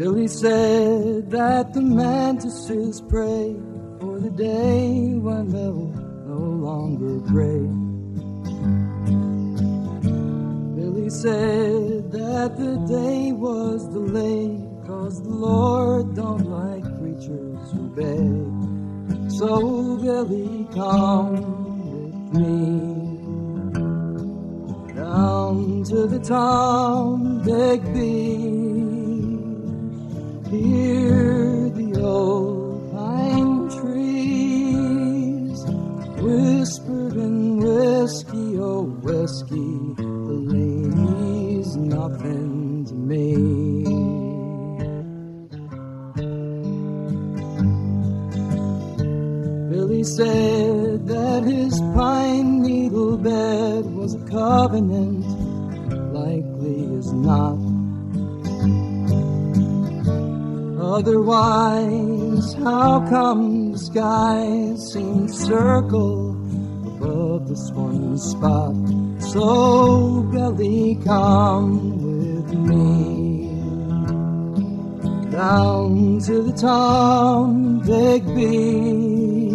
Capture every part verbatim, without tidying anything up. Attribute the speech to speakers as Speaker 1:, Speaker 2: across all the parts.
Speaker 1: Billy said that the mantises pray for the day when they'll no longer pray. Billy said that the day was delayed 'cause the Lord don't like creatures who beg. So Billy, come with me down to the town, Bigby. Hear the old pine trees whispered in whiskey, oh whiskey, the lady's nothing to me. Billy said that his pine needle bed was a covenant, likely as not. Otherwise, how come the skies seem to circle above this one spot? So, Billy, come with me down to the town, Bigby.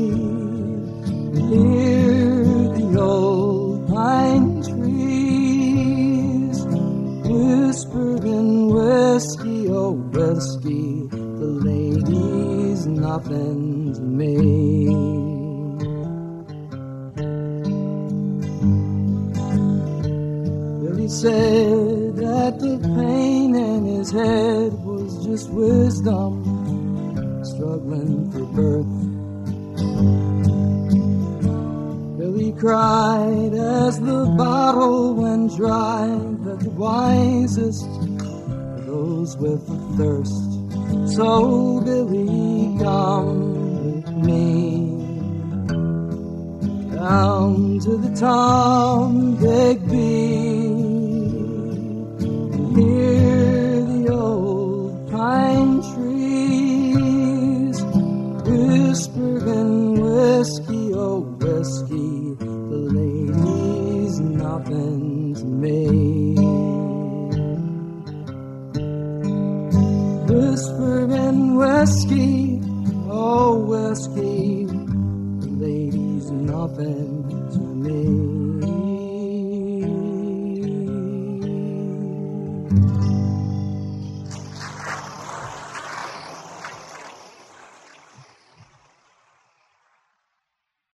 Speaker 1: Hear the old pine trees whisper in whiskey, oh whiskey, the lady's nothing to me. Billy said that the pain in his head was just wisdom struggling for birth. Billy cried as the bottle went dry that the wisest are those with a thirst. So Billy, come with me down to the town, Bigby, and hear the old pine trees whisper in whiskey, oh whiskey, the lady's nothing to me. Whisper in whiskey, oh whiskey, the lady's nothing to me.